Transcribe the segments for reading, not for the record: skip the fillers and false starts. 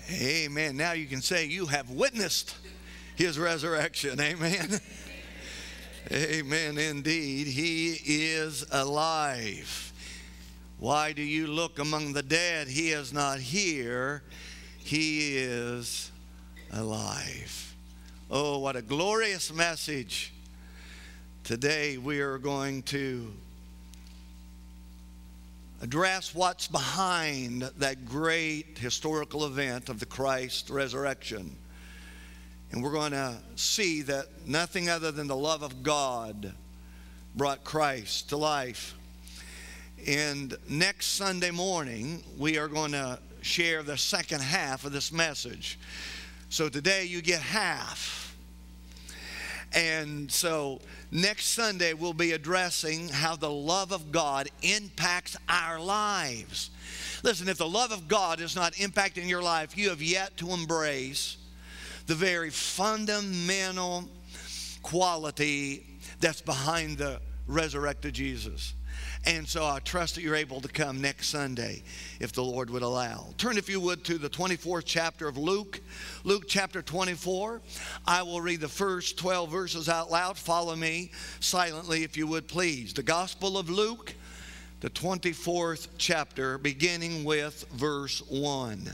Amen. Now you can say you have witnessed his resurrection. Amen. Amen indeed. He is alive. Why do you look among the dead? He is not here. He is alive. Oh, what a glorious message. Today we are going to address what's behind that great historical event of the Christ resurrection. And we're going to see that nothing other than the love of God brought Christ to life. And next Sunday morning, we are going to share the second half of this message. So today you get half. And so next Sunday we'll be addressing how the love of God impacts our lives. Listen, if the love of God is not impacting your life, you have yet to embrace the very fundamental quality that's behind the resurrected Jesus. And so I trust that you're able to come next Sunday if the Lord would allow. Turn, if you would, to the 24th chapter of Luke. Luke chapter 24. I will read the first 12 verses out loud. Follow me silently if you would, please. The Gospel of Luke, the 24th chapter, beginning with verse 1.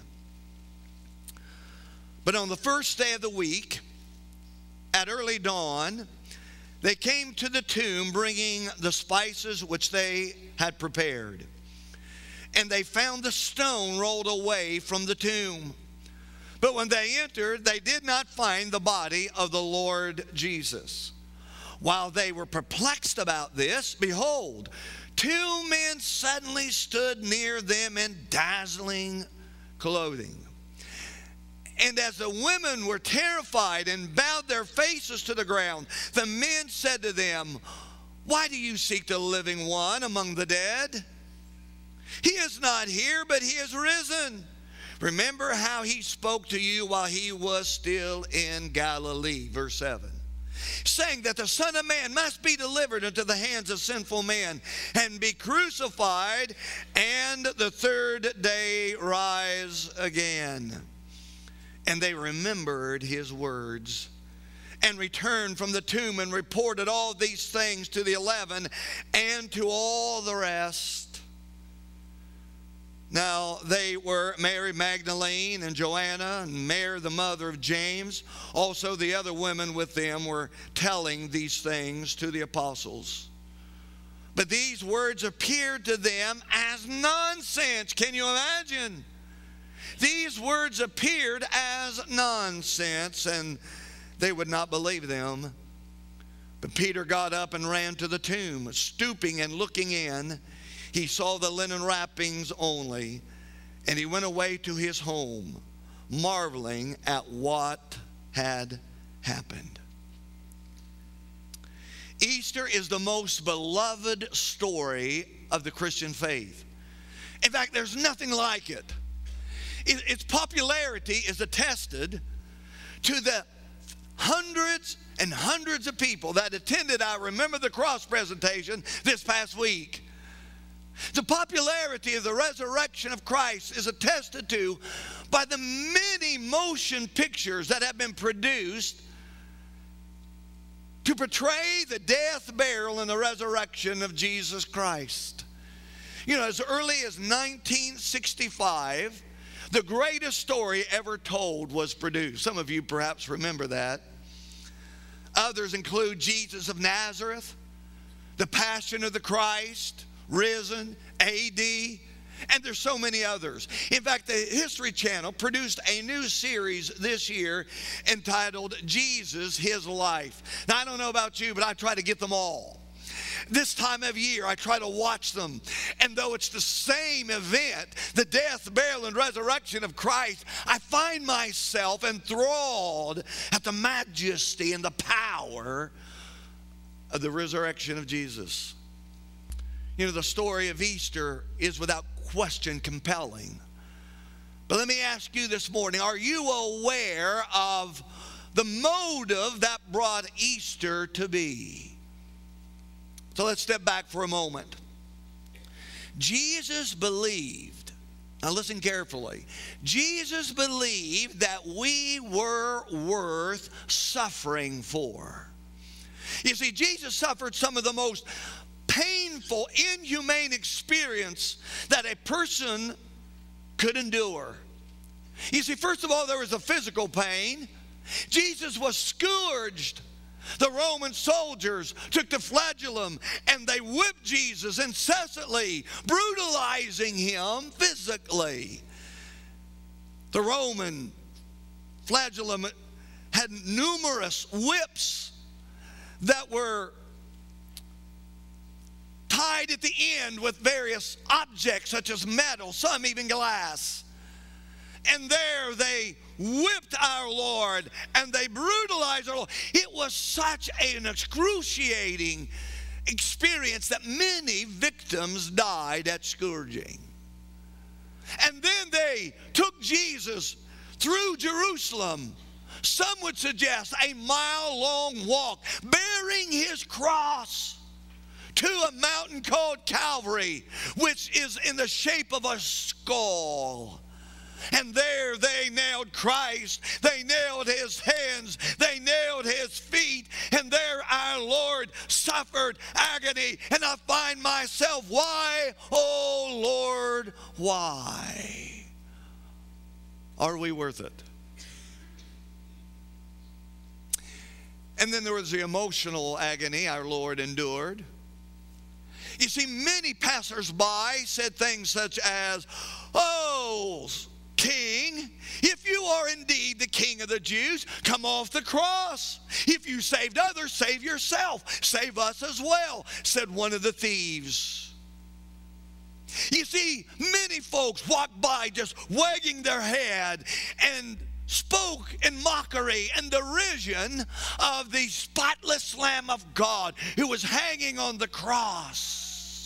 But on the first day of the week, at early dawn, they came to the tomb bringing the spices which they had prepared. And they found the stone rolled away from the tomb. But when they entered, they did not find the body of the Lord Jesus. While they were perplexed about this, behold, two men suddenly stood near them in dazzling clothing. And as the women were terrified and bowed their faces to the ground, the men said to them, "Why do you seek the living one among the dead? He is not here, but he is risen. Remember how he spoke to you while he was still in Galilee." Verse 7. Saying that the Son of Man must be delivered into the hands of sinful men and be crucified, and the third day rise again. And they remembered his words and returned from the tomb and reported all these things to the 11 and to all the rest. Now they were Mary Magdalene and Joanna and Mary the mother of James. Also the other women with them were telling these things to the apostles. But these words appeared to them as nonsense. Can you imagine? These words appeared as nonsense, and they would not believe them. But Peter got up and ran to the tomb. Stooping and looking in, he saw the linen wrappings only, and he went away to his home, marveling at what had happened. Easter is the most beloved story of the Christian faith. In fact, there's nothing like it. Its popularity is attested to the hundreds and hundreds of people that attended our Remember the Cross presentation this past week. The popularity of the resurrection of Christ is attested to by the many motion pictures that have been produced to portray the death, burial, and the resurrection of Jesus Christ. You know, as early as 1965, the greatest story ever told was produced. Some of you perhaps remember that. Others include Jesus of Nazareth, The Passion of the Christ, Risen, A.D., and there's so many others. In fact, the History Channel produced a new series this year entitled Jesus, His Life. Now, I don't know about you, but I try to get them all. This time of year, I try to watch them. And though it's the same event, the death, burial, and resurrection of Christ, I find myself enthralled at the majesty and the power of the resurrection of Jesus. You know, the story of Easter is without question compelling. But let me ask you this morning, are you aware of the motive that brought Easter to be? So let's step back for a moment. Jesus believed Now listen carefully. Jesus believed that we were worth suffering for. You see, Jesus suffered some of the most painful, inhumane experience that a person could endure. You see, first of all, there was the physical pain. Jesus was scourged. The Roman soldiers took the flagellum and they whipped Jesus incessantly, brutalizing him physically. The Roman flagellum had numerous whips that were tied at the end with various objects such as metal, some even glass. And there they whipped our Lord and they brutalized our Lord. It was such an excruciating experience that many victims died at scourging. And then they took Jesus through Jerusalem. Some would suggest a mile-long walk, bearing his cross to a mountain called Calvary, which is in the shape of a skull. And there they nailed Christ. They nailed his hands. They nailed his feet. And there our Lord suffered agony. And I find myself, why, oh Lord, why? Are we worth it? And then there was the emotional agony our Lord endured. You see, many passers-by said things such as, "Oh, King, if you are indeed the King of the Jews, come off the cross. If you saved others, save yourself. Save us as well," said one of the thieves. You see, many folks walked by just wagging their head and spoke in mockery and derision of the spotless Lamb of God who was hanging on the cross.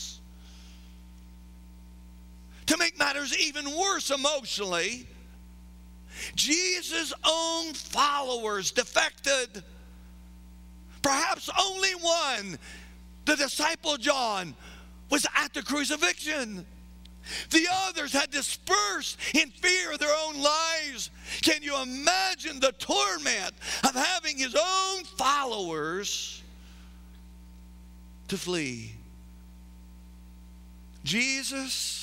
To make matters even worse emotionally, Jesus' own followers defected. Perhaps only one, the disciple John, was at the crucifixion. The others had dispersed in fear of their own lives. Can you imagine the torment of having his own followers to flee? Jesus,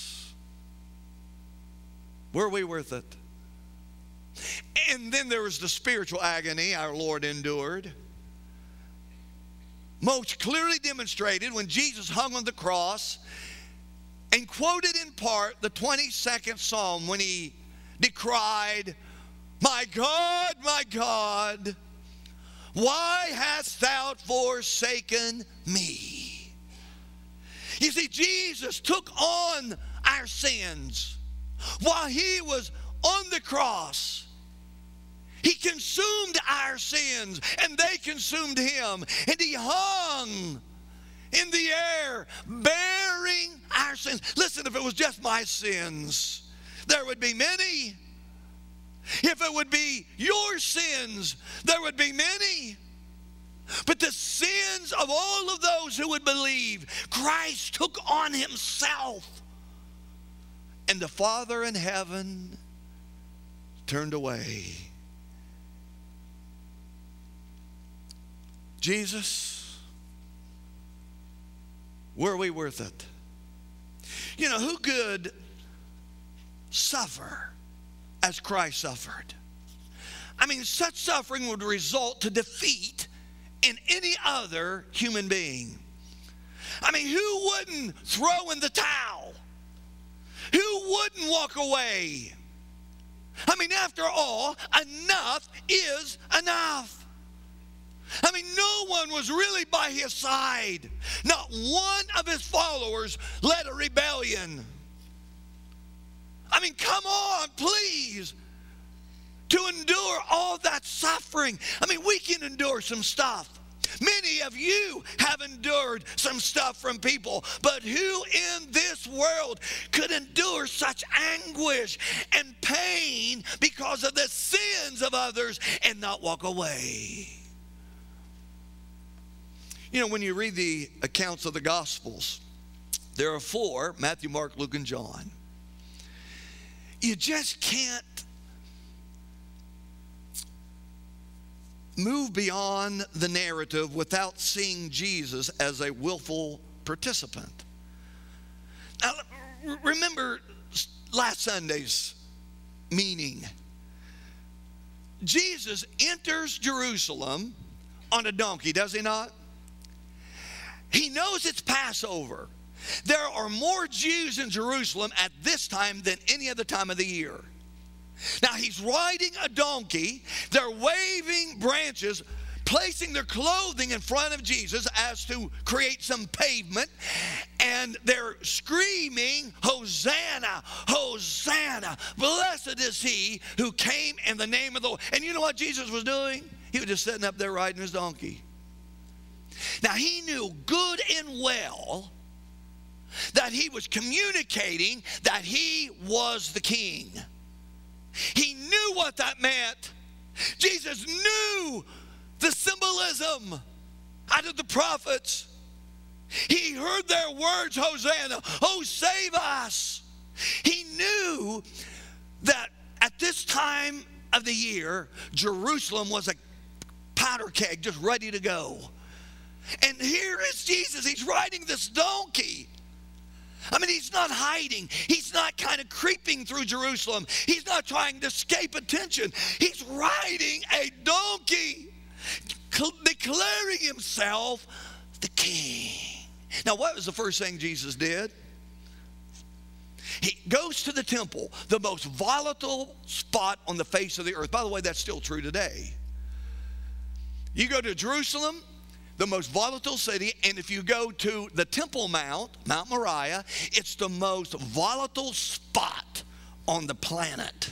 were we worth it? And then there was the spiritual agony our Lord endured. Most clearly demonstrated when Jesus hung on the cross and quoted in part the 22nd Psalm when he decried, my God, why hast thou forsaken me?" You see, Jesus took on our sins. While he was on the cross, he consumed our sins and they consumed him. And he hung in the air bearing our sins. Listen, if it was just my sins, there would be many. If it would be your sins, there would be many. But the sins of all of those who would believe, Christ took on himself. And the Father in heaven turned away. Jesus, were we worth it? You know, who could suffer as Christ suffered? I mean, such suffering would result to defeat in any other human being. I mean, who wouldn't throw in the towel? Who wouldn't walk away? I mean, after all, enough is enough. I mean, no one was really by his side. Not one of his followers led a rebellion. I mean, come on, please. To endure all that suffering. I mean, we can endure some stuff. Many of you have endured some stuff from people, but who in this world could endure such anguish and pain because of the sins of others and not walk away? You know, when you read the accounts of the Gospels, there are four: Matthew, Mark, Luke, and John. you just can't move beyond the narrative without seeing Jesus as a willful participant. Now, remember last Sunday's meaning. Jesus enters Jerusalem on a donkey, does he not? He knows it's Passover. There are more Jews in Jerusalem at this time than any other time of the year. Now he's riding a donkey. They're waving branches, placing their clothing in front of Jesus as to create some pavement. And they're screaming, Hosanna, Hosanna. Blessed is he who came in the name of the Lord. And you know what Jesus was doing? He was just sitting up there riding his donkey. Now he knew good and well that he was communicating that he was the king. He knew what that meant. Jesus knew the symbolism out of the prophets. He heard their words, Hosanna, oh save us. He knew that at this time of the year, Jerusalem was a powder keg just ready to go. And here is Jesus. He's riding this donkey. I mean, he's not hiding. He's not kind of creeping through Jerusalem. He's not trying to escape attention. He's riding a donkey, declaring himself the king. Now, what was the first thing Jesus did? He goes to the temple, the most volatile spot on the face of the earth. By the way, that's still true today. You go to Jerusalem, the most volatile city, and if you go to the Temple Mount, Mount Moriah, it's the most volatile spot on the planet.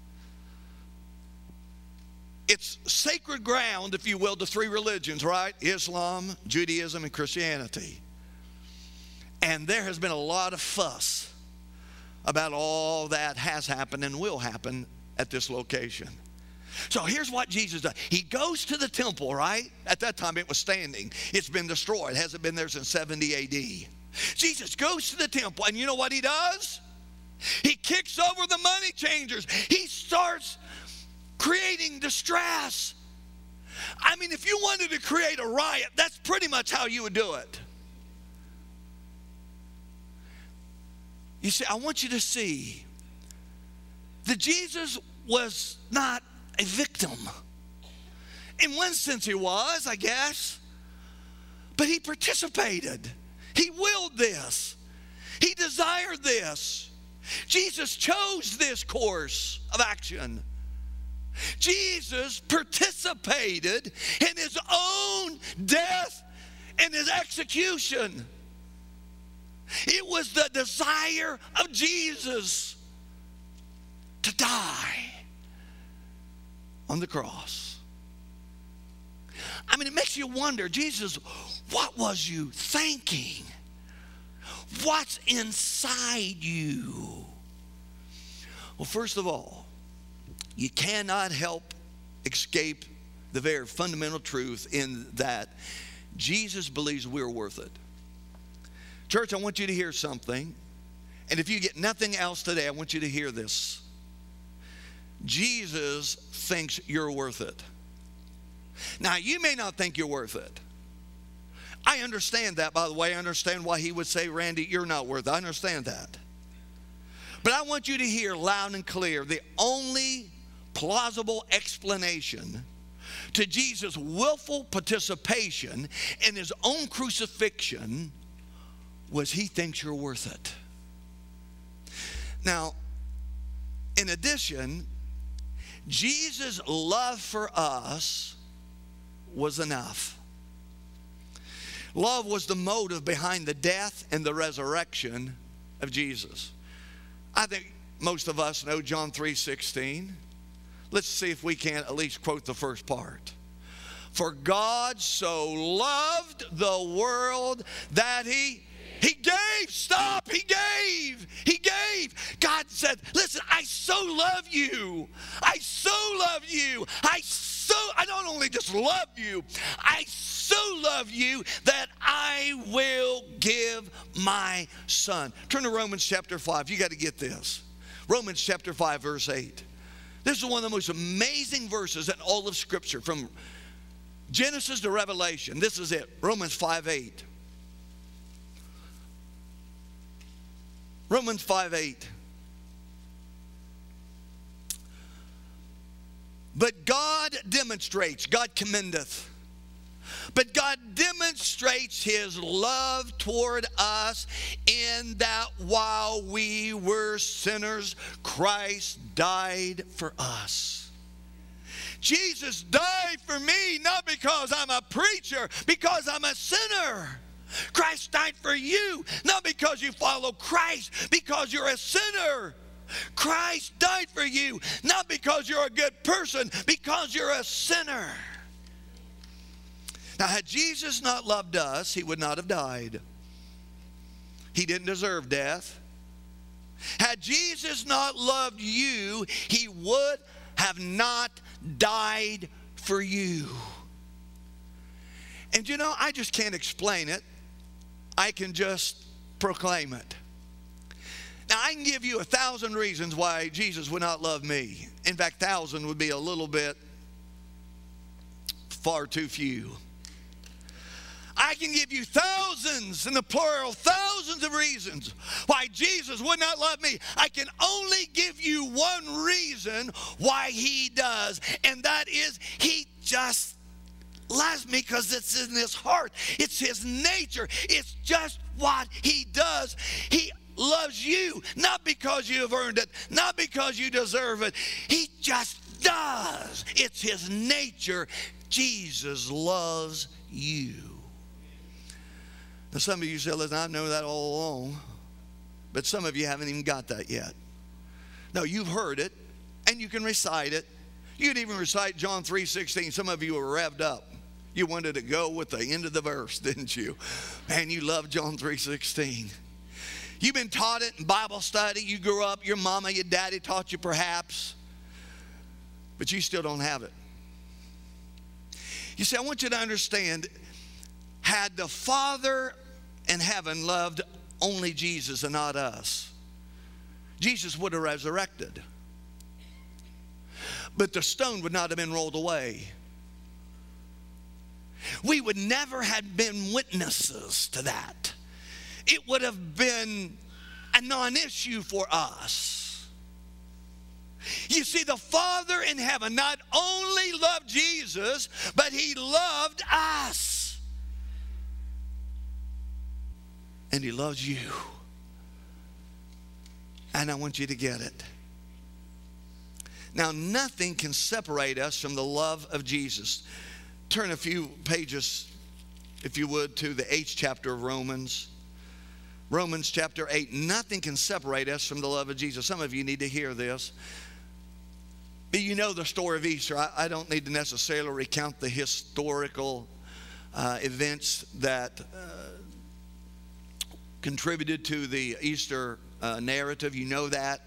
It's sacred ground, if you will, to three religions, right? Islam, Judaism, and Christianity. And there has been a lot of fuss about all that has happened and will happen at this location. So here's what Jesus does. He goes to the temple, right? At that time it was standing. It's been destroyed. It hasn't been there since 70 AD. Jesus goes to the temple, and you know what he does? He kicks over the money changers. He starts creating distress. I mean, if you wanted to create a riot, that's pretty much how you would do it. You see, I want you to see that Jesus was not a victim. In one sense he was, I guess. But he participated. He willed this. He desired this. Jesus chose this course of action. Jesus participated in his own death and his execution. It was the desire of Jesus to die on the cross. I mean, it makes you wonder, Jesus, what was you thinking? What's inside you? Well, first of all, you cannot help escape the very fundamental truth in that Jesus believes we're worth it. Church, I want you to hear something. And if you get nothing else today, I want you to hear this. Jesus thinks you're worth it. Now, you may not think you're worth it. I understand that, by the way. I understand why he would say, Randy, you're not worth it. I understand that. But I want you to hear loud and clear the only plausible explanation to Jesus' willful participation in his own crucifixion was he thinks you're worth it. Now, in addition, Jesus' love for us was enough. Love was the motive behind the death and the resurrection of Jesus. I think most of us know John 3:16. Let's see if we can at least quote the first part. For God so loved the world that he gave. Stop. He gave. He gave. God said, listen, I so love you. I so love you. I don't only just love you, I so love you that I will give my son. Turn to Romans chapter 5. You got to get this. Romans chapter 5, verse 8. This is one of the most amazing verses in all of Scripture, from Genesis to Revelation. This is it, Romans 5, 8. Romans 5, 8. But God demonstrates, God commendeth. But God demonstrates His love toward us in that while we were sinners, Christ died for us. Jesus died for me, not because I'm a preacher, because I'm a sinner. Christ died for you, not because you follow Christ, because you're a sinner. Christ died for you, not because you're a good person, because you're a sinner. Now, had Jesus not loved us, He would not have died. He didn't deserve death. Had Jesus not loved you, He would have not died for you. And you know, I just can't explain it. I can just proclaim it. Now, I can give you 1,000 reasons why Jesus would not love me. In fact, 1,000 would be a little bit far too few. I can give you thousands, in the plural, thousands of reasons why Jesus would not love me. I can only give you one reason why He does, and that is He just loves me because it's in His heart. It's His nature. It's just what He does. He loves you, not because you have earned it, not because you deserve it. He just does. It's His nature. Jesus loves you. Now, some of you say, listen, I know that all along, but some of you haven't even got that yet. No, you've heard it, and you can recite it. You can even recite John 3:16. Some of you were revved up. You wanted to go with the end of the verse, didn't you? Man, you love John 3:16. You've been taught it in Bible study. You grew up, your mama, your daddy taught you perhaps, but you still don't have it. You see, I want you to understand, had the Father in heaven loved only Jesus and not us, Jesus would have resurrected. But the stone would not have been rolled away. We would never have been witnesses to that. It would have been a non-issue for us. You see, the Father in heaven not only loved Jesus, but He loved us. And He loves you. And I want you to get it. Now, nothing can separate us from the love of Jesus. Turn a few pages, if you would, to the 8th chapter of Romans. Romans chapter 8. Nothing can separate us from the love of Jesus. Some of you need to hear this. But you know the story of Easter. I don't need to necessarily recount the historical events that contributed to the Easter narrative. You know that.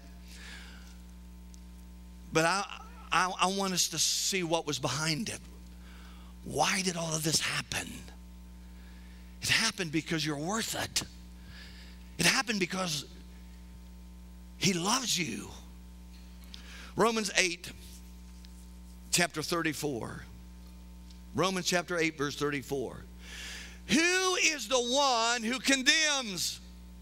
But I want us to see what was behind it. Why did all of this happen? It happened because you're worth it. It happened because He loves you. Romans 8, chapter 34. Romans chapter 8, verse 34. Who is the one who condemns?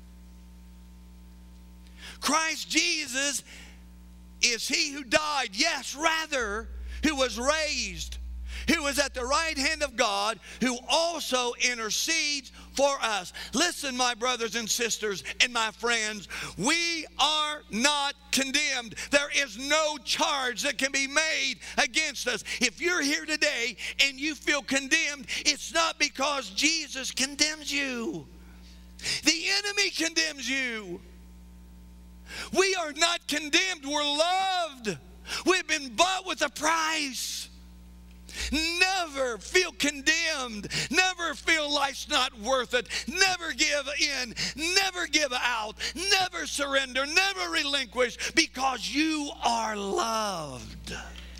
Christ Jesus is He who died. Yes, rather, who was raised, who is at the right hand of God, who also intercedes for us. Listen, my brothers and sisters and my friends, we are not condemned. There is no charge that can be made against us. If you're here today and you feel condemned, it's not because Jesus condemns you. The enemy condemns you. We are not condemned. We're loved. We've been bought with a price. Never feel condemned. Never feel life's not worth it. Never give in. Never give out. Never surrender. Never relinquish, because you are loved.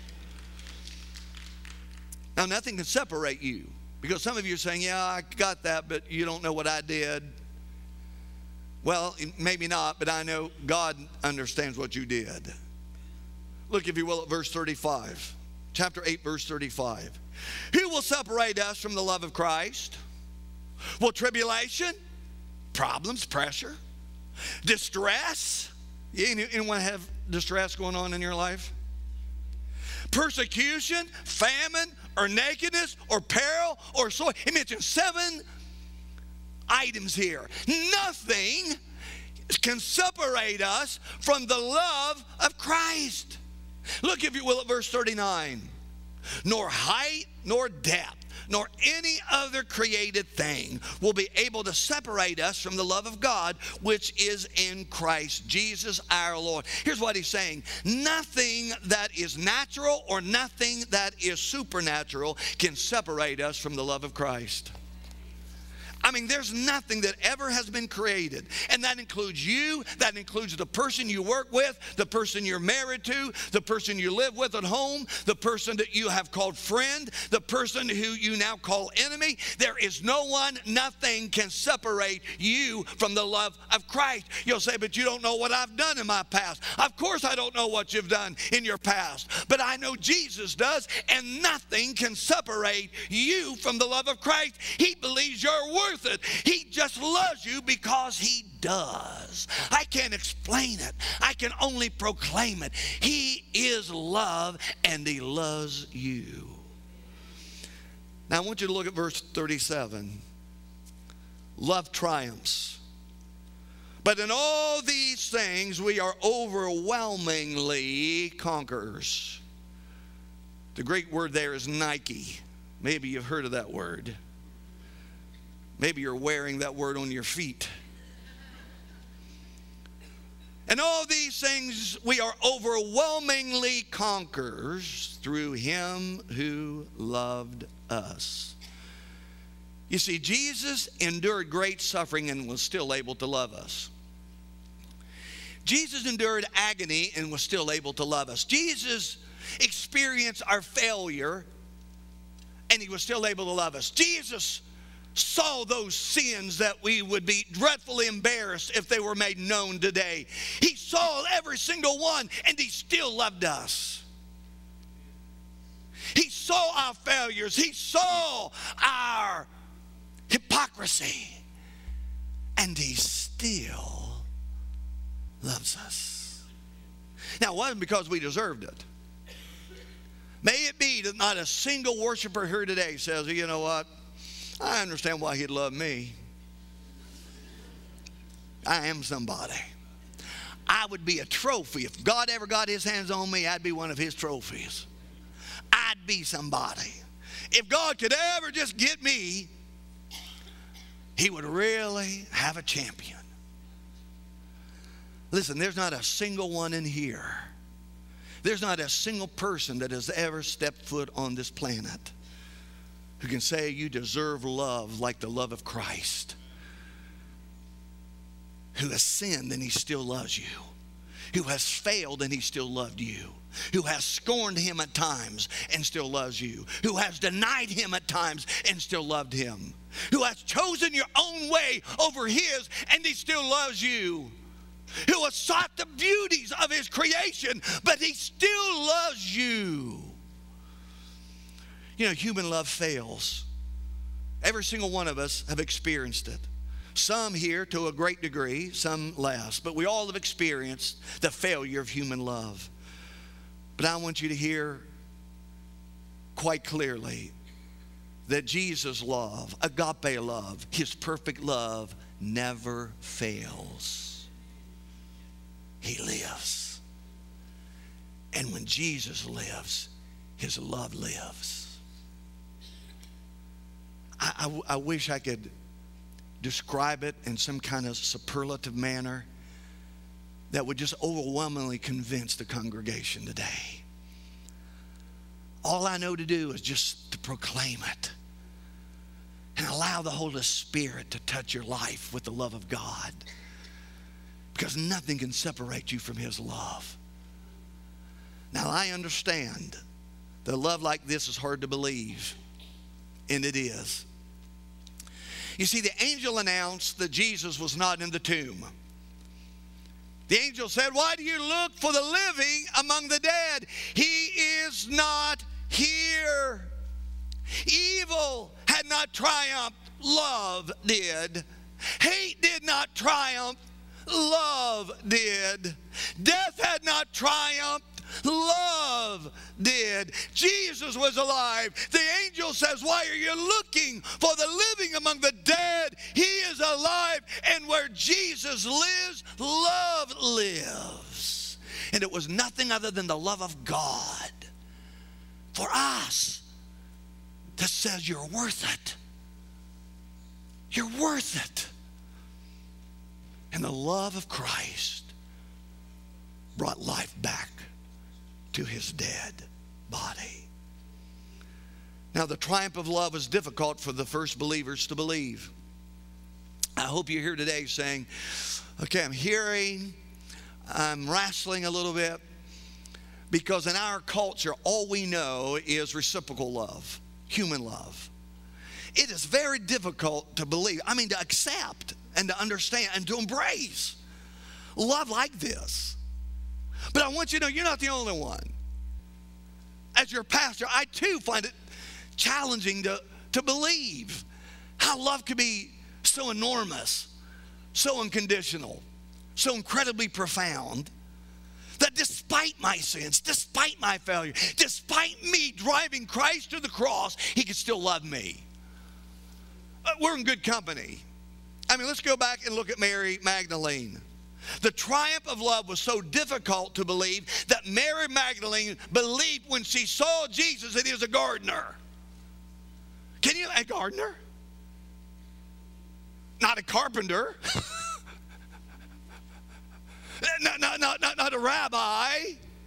Now, nothing can separate you, because some of you are saying, yeah, I got that, but you don't know what I did. Well, maybe not, but I know God understands what you did. Look, if you will, at verse 35. Chapter 8, verse 35. Who will separate us from the love of Christ? Will tribulation, problems, pressure, distress? Anyone have distress going on in your life? Persecution, famine, or nakedness, or peril, or sword. He mentioned 7 items here. Nothing can separate us from the love of Christ. Look, if you will, at verse 39. Nor height, nor depth, nor any other created thing will be able to separate us from the love of God, which is in Christ Jesus our Lord. Here's what he's saying. Nothing that is natural or nothing that is supernatural can separate us from the love of Christ. I mean, there's nothing that ever has been created. And that includes you. That includes the person you work with, the person you're married to, the person you live with at home, the person that you have called friend, the person who you now call enemy. There is no one, nothing can separate you from the love of Christ. You'll say, but you don't know what I've done in my past. Of course I don't know what you've done in your past. But I know Jesus does, and nothing can separate you from the love of Christ. He believes you're worth it. He just loves you because he does. I can't explain it. I can only proclaim it. He is love, and he loves you. Now I want you to look at verse 37. Love triumphs. But in all these things we are overwhelmingly conquerors. The Greek word there is Nike. Maybe you've heard of that word. Maybe you're wearing that word on your feet. And all these things we are overwhelmingly conquerors through him who loved us. You see, Jesus endured great suffering and was still able to love us. Jesus endured agony and was still able to love us. Jesus experienced our failure and he was still able to love us. Jesus saw those sins that we would be dreadfully embarrassed if they were made known today. He saw every single one, and he still loved us. He saw our failures. He saw our hypocrisy, and he still loves us. Now, it wasn't because we deserved it. May it be that not a single worshiper here today says, you know what? I understand why he'd love me. I am somebody. I would be a trophy. If God ever got his hands on me, I'd be one of his trophies. I'd be somebody. If God could ever just get me, he would really have a champion. Listen, there's not a single one in here. There's not a single person that has ever stepped foot on this planet who can say you deserve love like the love of Christ, who has sinned and he still loves you, who has failed and he still loved you, who has scorned him at times and still loves you, who has denied him at times and still loved him, who has chosen your own way over his and he still loves you, who has sought the beauties of his creation but he still loves you. You know, human love fails. Every single one of us have experienced it. Some here to a great degree, some less. But we all have experienced the failure of human love. But I want you to hear quite clearly that Jesus' love, agape love, his perfect love, never fails. He lives. And when Jesus lives, his love lives. I wish I could describe it in some kind of superlative manner that would just overwhelmingly convince the congregation today. All I know to do is just to proclaim it and allow the Holy Spirit to touch your life with the love of God, because nothing can separate you from his love. Now, I understand that love like this is hard to believe, and it is. You see, the angel announced that Jesus was not in the tomb. The angel said, why do you look for the living among the dead? He is not here. Evil had not triumphed, love did. Hate did not triumph, love did. Death had not triumphed, love did. Jesus was alive. The angel says, why are you looking for the living among the dead? He is alive. And where Jesus lives, love lives. And it was nothing other than the love of God for us that says you're worth it. You're worth it. And the love of Christ brought life back to his dead body. Now, the triumph of love was difficult for the first believers to believe. I hope you're here today saying, okay, I'm hearing, I'm wrestling a little bit, because in our culture, all we know is reciprocal love, human love. It is very difficult to believe, to accept and to understand and to embrace love like this. But I want you to know you're not the only one. As your pastor, I too find it challenging to believe how love could be so enormous, so unconditional, so incredibly profound, that despite my sins, despite my failure, despite me driving Christ to the cross, he could still love me. We're in good company. Let's go back and look at Mary Magdalene. The triumph of love was so difficult to believe that Mary Magdalene believed when she saw Jesus that he was a gardener. Can you, a gardener? Not a carpenter. Not a rabbi.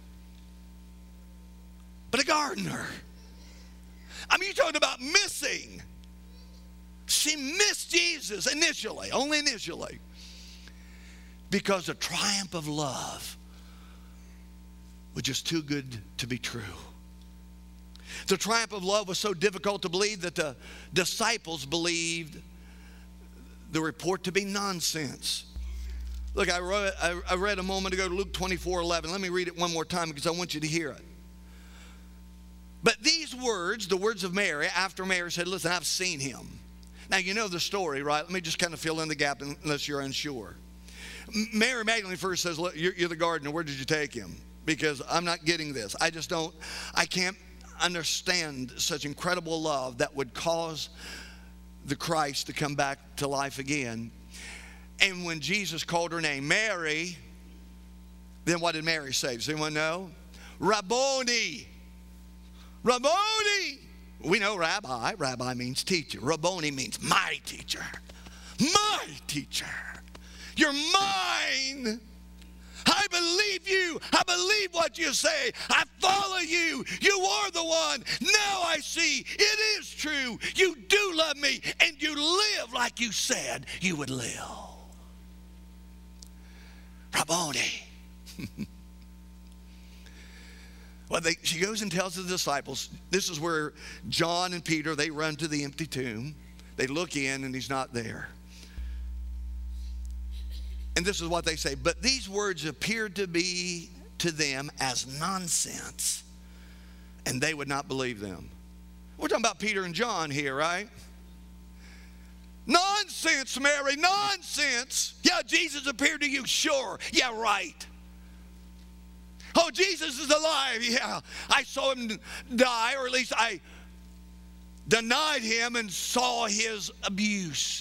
But a gardener. You're talking about missing. She missed Jesus initially, only initially, because the triumph of love was just too good to be true. The triumph of love was so difficult to believe that the disciples believed the report to be nonsense. Look, I read a moment ago Luke 24:11. Let me read it one more time because I want you to hear it. But these words, the words of Mary, after Mary said, listen, I've seen him. Now, you know the story, right? Let me just kind of fill in the gap unless you're unsure. Mary Magdalene first says, look, you're the gardener. Where did you take him? Because I'm not getting this. I can't understand such incredible love that would cause the Christ to come back to life again. And when Jesus called her name, Mary, then what did Mary say? Does anyone know? Rabboni. Rabboni. We know rabbi. Rabbi means teacher. Rabboni means my teacher. My teacher. You're mine. I believe you. I believe what you say. I follow you. You are the one. Now I see it is true. You do love me, and you live like you said you would live. Rabboni. Well, she goes and tells the disciples. This is where John and Peter, they run to the empty tomb. They look in, and he's not there. And this is what they say. But these words appeared to be to them as nonsense, and they would not believe them. We're talking about Peter and John here, right? Nonsense, Mary, nonsense. Yeah, Jesus appeared to you, sure. Yeah, right. Oh, Jesus is alive. Yeah, I saw him die, or at least I denied him and saw his abuse.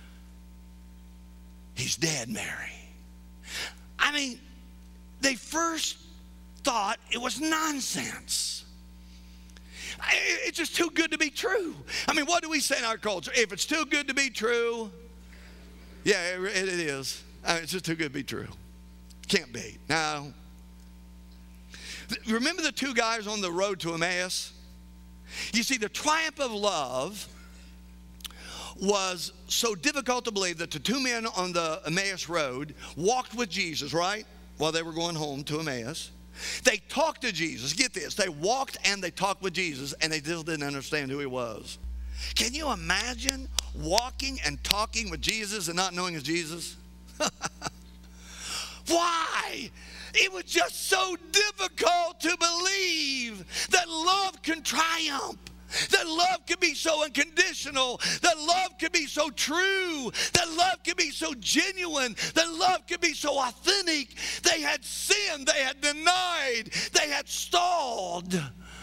He's dead, Mary. They first thought it was nonsense. It's just too good to be true. What do we say in our culture? If it's too good to be true, yeah, it is. It's just too good to be true. Can't be. Now, remember the two guys on the road to Emmaus? You see, the triumph of love was so difficult to believe that the two men on the Emmaus road walked with Jesus, right? While they were going home to Emmaus. They talked to Jesus. Get this. They walked and they talked with Jesus, and they still didn't understand who he was. Can you imagine walking and talking with Jesus and not knowing it's Jesus? Why? It was just so difficult to believe that love can triumph, that love can be so unconditional, that love can be so true, that love can be so genuine, that love can be so authentic. They had sinned, they had denied, they had stalled.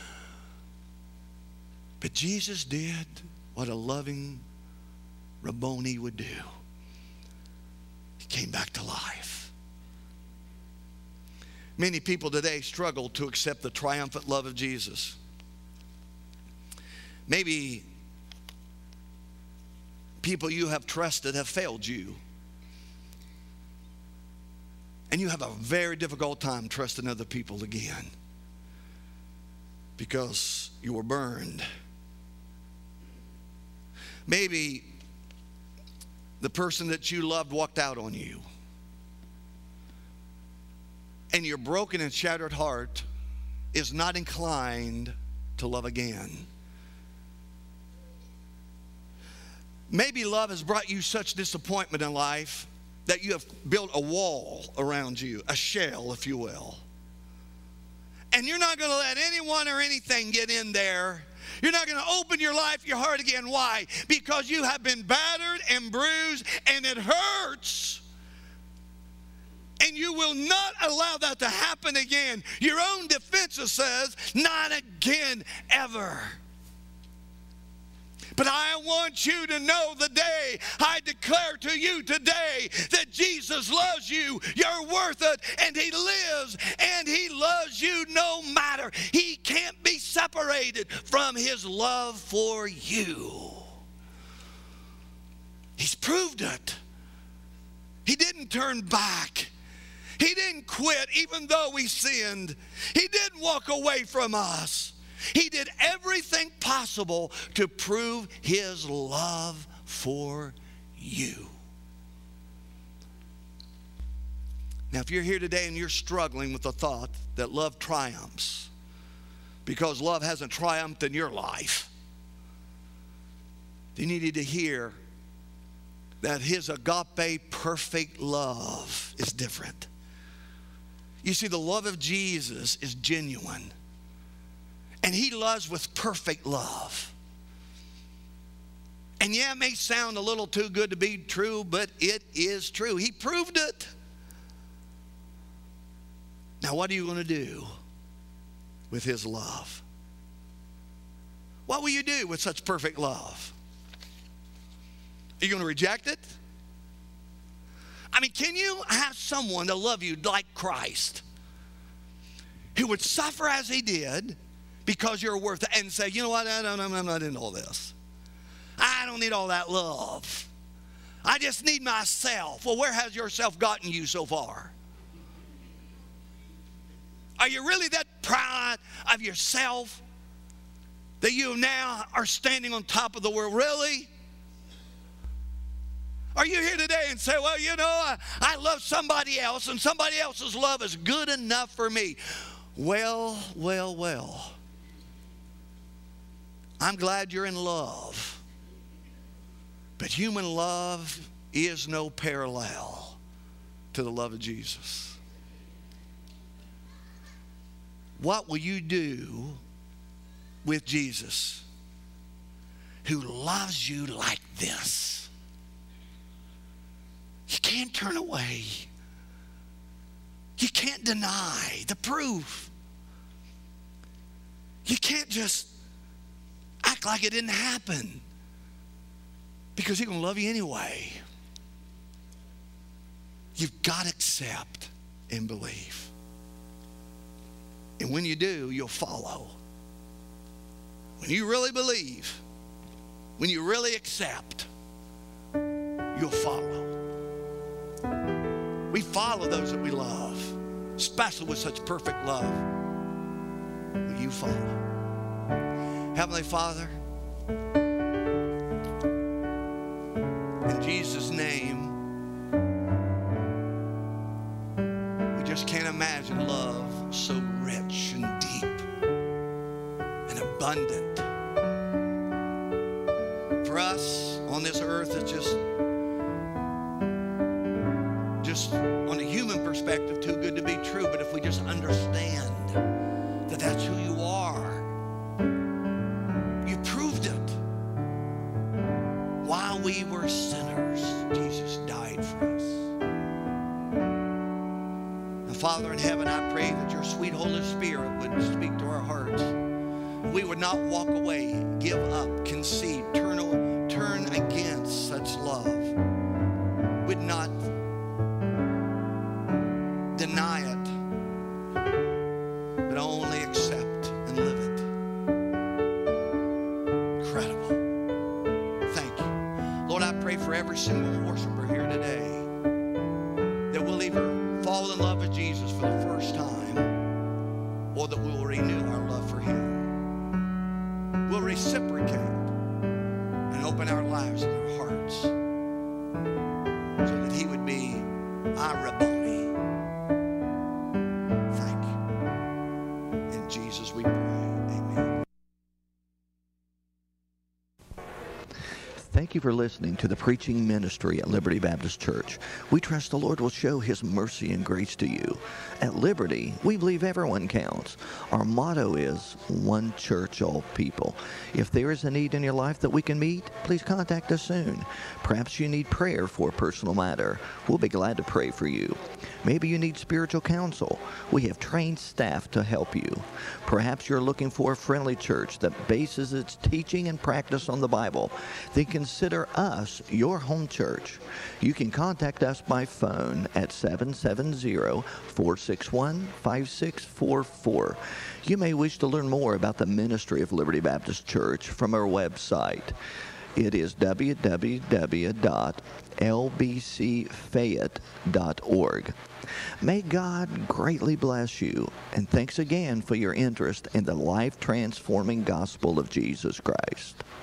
But Jesus did what a loving Rabboni would do. He came back to life. Many people today struggle to accept the triumphant love of Jesus. Maybe people you have trusted have failed you. And you have a very difficult time trusting other people again because you were burned. Maybe the person that you loved walked out on you. And your broken and shattered heart is not inclined to love again. Maybe love has brought you such disappointment in life that you have built a wall around you, a shell, if you will. And you're not going to let anyone or anything get in there. You're not going to open your life, your heart again. Why? Because you have been battered and bruised, and it hurts. And you will not allow that to happen again. Your own defense says, not again, ever. But I want you to know the day I declare to you today that Jesus loves you. You're worth it, and He lives, and He loves you no matter. He can't be separated from His love for you. He's proved it. He didn't turn back. He didn't quit even though we sinned. He didn't walk away from us. He did everything possible to prove His love for you. Now, if you're here today and you're struggling with the thought that love triumphs because love hasn't triumphed in your life, then you need to hear that His agape perfect love is different. You see, the love of Jesus is genuine. And He loves with perfect love. And yeah, it may sound a little too good to be true, but it is true. He proved it. Now, what are you going to do with His love? What will you do with such perfect love? Are you going to reject it? I mean, can you have someone to love you like Christ, who would suffer as He did, because you're worth it, and say, you know what, I'm not into all this. I don't need all that love. I just need myself. Well, where has yourself gotten you so far? Are you really that proud of yourself that you now are standing on top of the world? Really? Are you here today and say, well, you know, I love somebody else, and somebody else's love is good enough for me? Well. I'm glad you're in love. But human love is no parallel to the love of Jesus. What will you do with Jesus, who loves you like this? You can't turn away. You can't deny the proof. You can't just act like it didn't happen, because He's going to love you anyway. You've got to accept and believe. And when you do, you'll follow. When you really believe, when you really accept, you'll follow. We follow those that we love, especially with such perfect love. Will you follow? Heavenly Father, in Jesus' name, we just can't imagine love so rich and deep and abundant us on this earth is just on a human perspective, too good to be true. But if we just understand that that's who you are, you proved it. While we were sinners, Jesus died for us. And Father in heaven, I pray that your sweet Holy Spirit would speak to our hearts. We would not walk away, give up, concede, turn against such love. Would not deny it, but only accept and live it. Incredible. Thank you. Lord, I pray for every single worshiper here today that we'll either fall in love with Jesus for the first time or that we will renew our love for him. We'll reciprocate and open our lives and our hearts so that he would be our Rabboni. Thank you. In Jesus we pray. Amen. Thank you for listening to the preaching ministry at Liberty Baptist Church. We trust the Lord will show his mercy and grace to you. At Liberty, we believe everyone counts. Our motto is one church, all people. If there is a need in your life that we can meet, please contact us soon. Perhaps you need prayer for a personal matter. We'll be glad to pray for you. Maybe you need spiritual counsel. We have trained staff to help you. Perhaps you're looking for a friendly church that bases its teaching and practice on the Bible. Then consider us your home church. You can contact us by phone at 770-461-5644. You may wish to learn more about the ministry of Liberty Baptist Church from our website. It is www.lbcfayette.org. May God greatly bless you, and thanks again for your interest in the life-transforming gospel of Jesus Christ.